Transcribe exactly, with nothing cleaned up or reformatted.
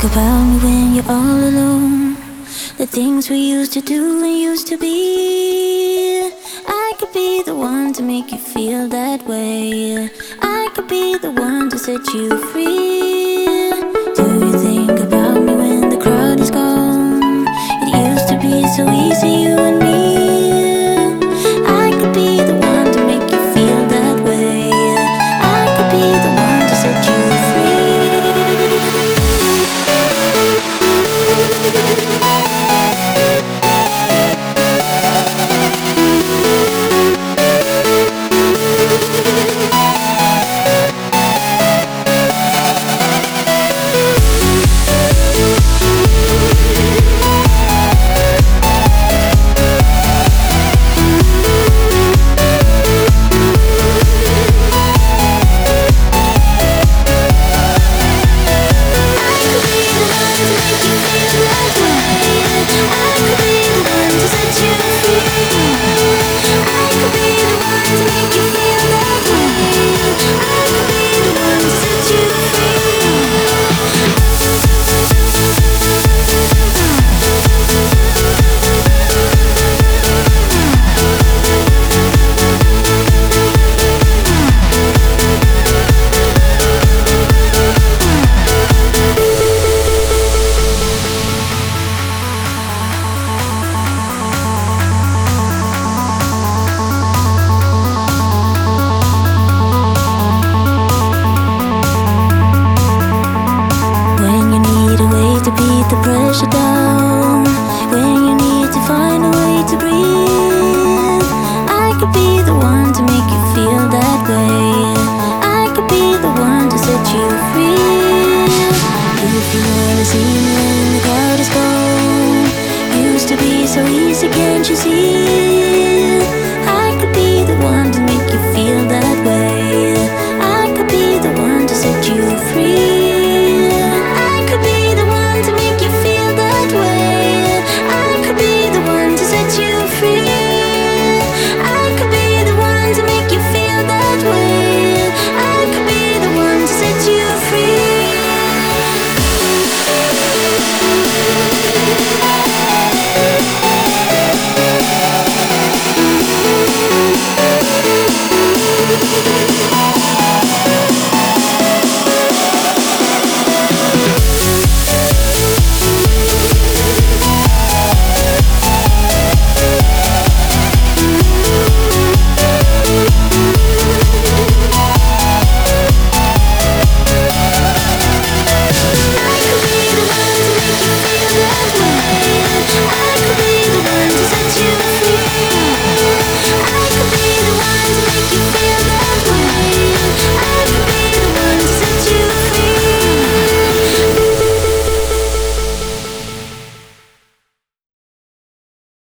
about me when you're all alone? The things we used to do and used to be. I could be the one to make you feel that way. I could be the one to set you free. Do you think about me when the crowd is gone? It used to be so easy, you and me. I could be the one to make you feel that way. I could be the one to set you free. The pressure down when you need to find a way to breathe. I could be the one to make you feel that way. I could be the one to set you free. If you wanna see me when the crowd is gone, used to be so easy, can't you see?